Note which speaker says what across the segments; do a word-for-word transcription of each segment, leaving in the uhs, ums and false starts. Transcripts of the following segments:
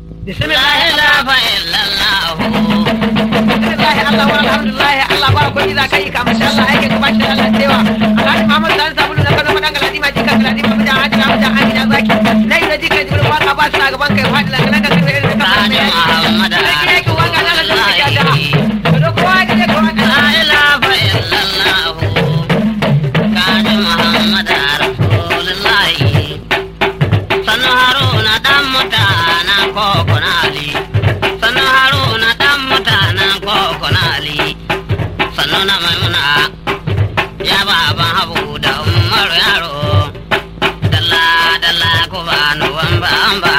Speaker 1: bismillah
Speaker 2: ilaha illallah
Speaker 1: bismillah Allah wa alhamdulillah Allah ba ko za kai ka masha Allah ake gaba shi Allah cewa Alhaji Muhammad Sani Sabulu na Kano madan galadi ma jika galadi ma mutan hajira mutan amina zaki nai da jika jibril ba ka ba su gaban kai fadi lan nan ka kai irin ka
Speaker 2: Sani Muhammad
Speaker 1: sai ki wanga da Allah ya da do ko wa ne ko
Speaker 2: la ilaha illallah Sani Muhammad rasulullah sanu haruna dan mutana kokonali sanu haruna dan mutana kokonali sanu na maimuna ya baba habu da umar yaro dalla dalla ko banu wamba amba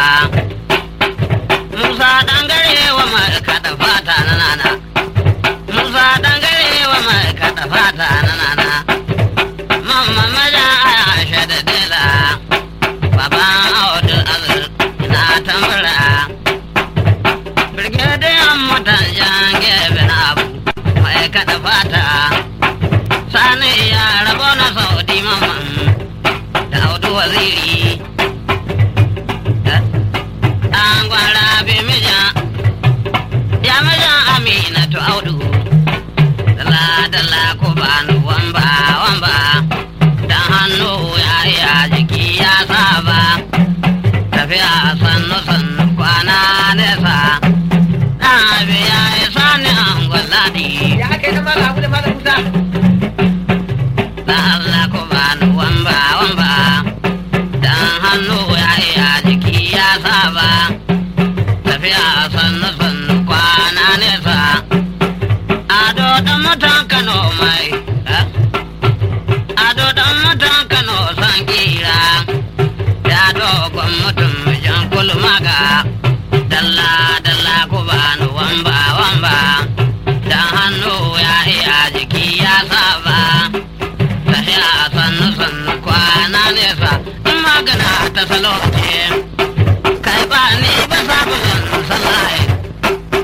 Speaker 2: musa dangare wa mai kada fata nana musa dangare wa mai kada fata nana mamma maja aisha da dela baba audu azur na tambara brigadier mutan jange bin abu mai kada fata sani ya rabo na saudi mamman da audu waziri an gwara bi mija ya mija amina to audu dala dala ko banu wamba wamba dan hannu ya ya jiki ya saba tafiya sannu sannu kwana nesa dan biya ya sani an gwaladi
Speaker 1: ya kai na mala abu da mala kusa
Speaker 2: Allah ko banu wamba wamba dan hannu ya ya jiki ya saba tafiya sannu sannu kwana nesa ado dan mutan Kano mai ado dan mutan Kano san kira ya dogon mutum jan kulmaga dalla dalla ko banu wamba wamba dan hannu ya ya jiki ya saba tafiya sannu sannu kwana nesa in magana ta salo ce kai ba ni ba sabu zan sallah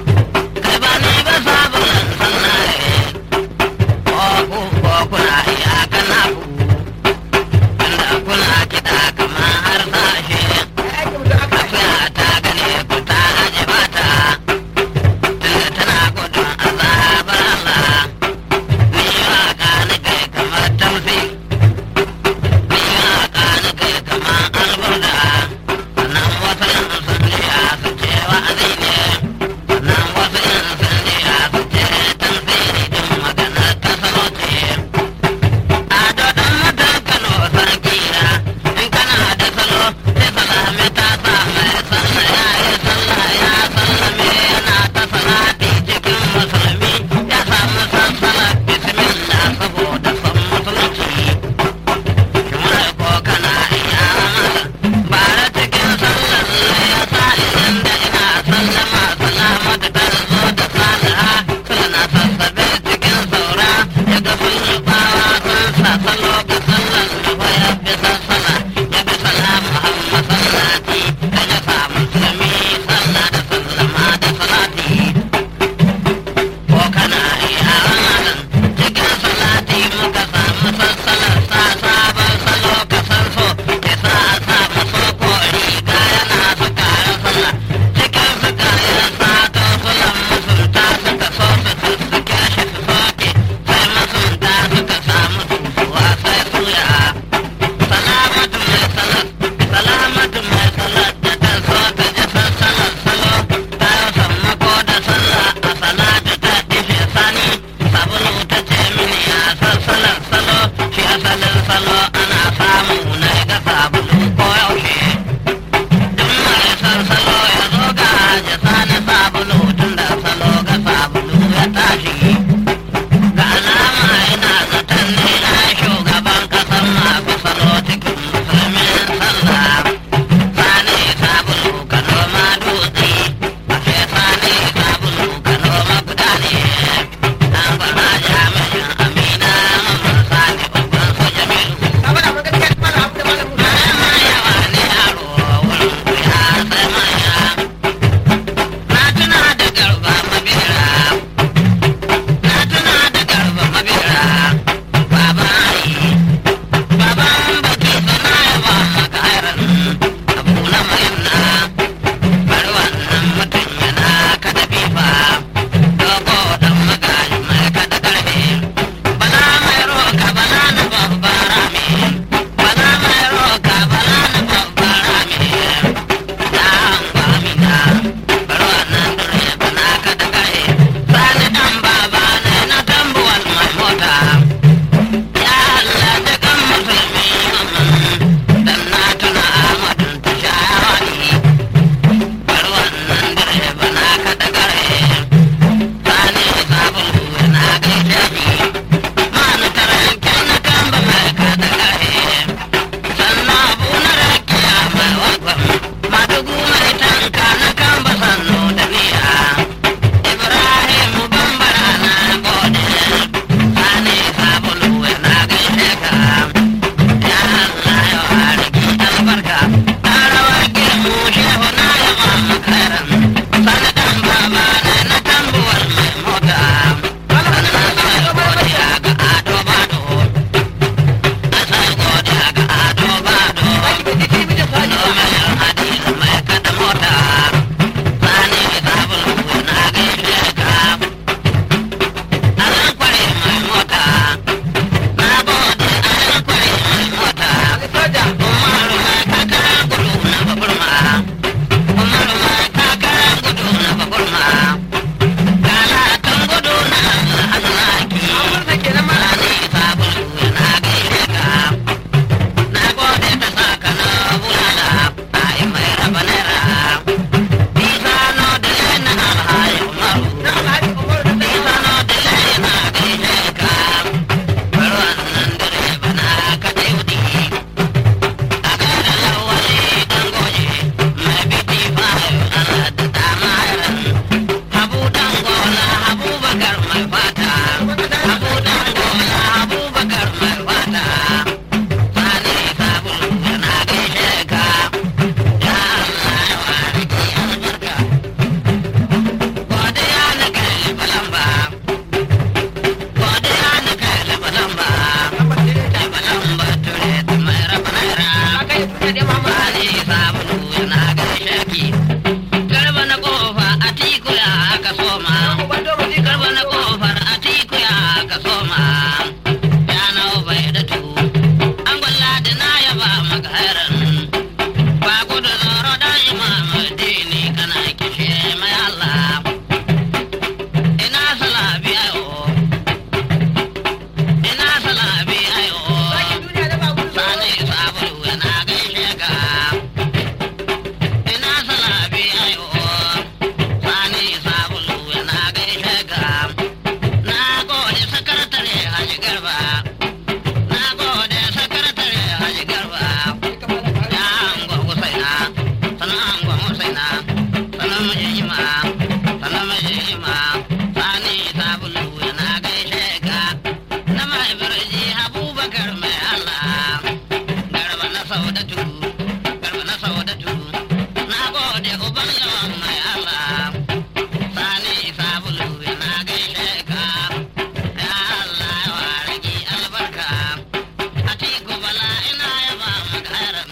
Speaker 2: na sanan mijin ima sanan mijin ima sani sabulu yana gaishe ka na mai birji abubakar mai Allah garba na saudatu garba na saudatu na gode uban lawan mai Allah sani sabulu yana gaishe ka ya Allah ya wargi albarka atiku bala ina yaba makaran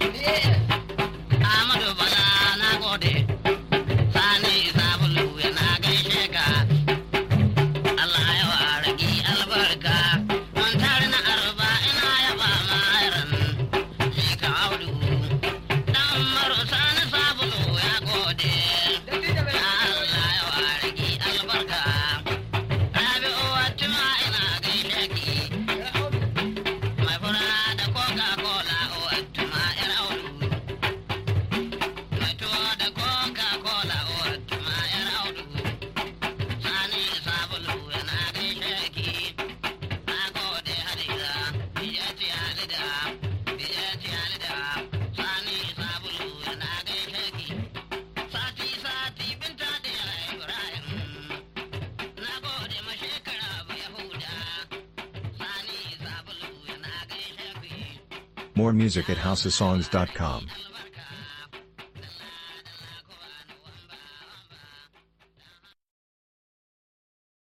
Speaker 2: Amadu bala na gode sani sabulu yana gaishe ka Allah ya wargi albarka mun tare na arba ina yaba makaran shi ka audu dan maru sani sabulu ya gode Allah ya wargi albarka Rabi'u Watima ina gaishe ki mai fura da Coca-Cola Watima yar audu mai tuwo da Coca-Cola Watima yar audu sani sabulu yana gaishe ki na gode hadiza biya ce halida biya ce halida sani sabulu yana gaishe ki sati sati binta da yara Ibrahim na gode ma shekara bu Yahuda sani sabulu yana gaishe ki
Speaker 3: More music at house of songs dot com.